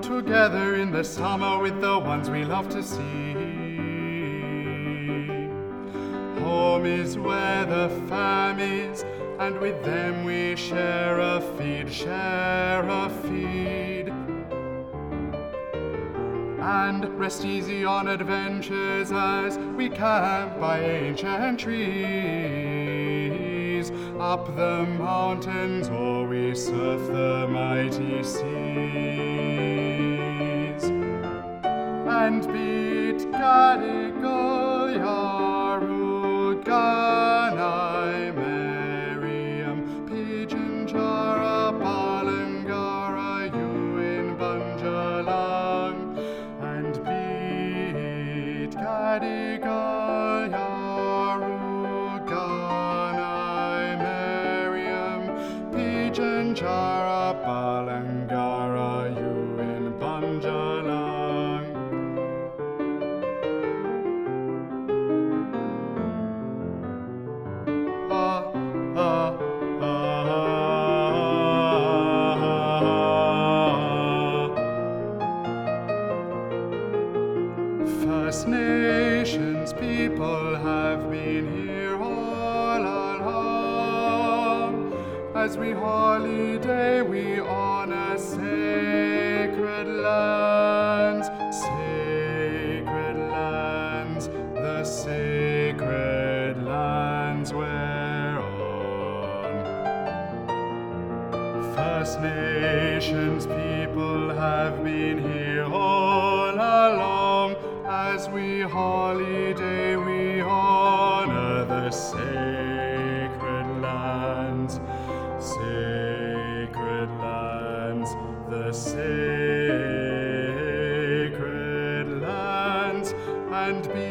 together in the summer with the ones we love to see. Home is where the fam is, and with them we share a feed, and rest easy on adventures as we camp by ancient trees, up the mountains or we surf the mighty seas, and beat Gadigal Yaruganai Meriam Pigeon Jara Balangara Yuin Bunjalang, and beat Gadigal Yaruganai Meriam Pigeon Jara Balangara Yuin Bunjalang. First Nations people have been here all along. As we holiday, we honor sacred lands, the sacred lands we're on. First Nations people have been here all along. As we holiday, we honor the sacred lands, the sacred lands, and be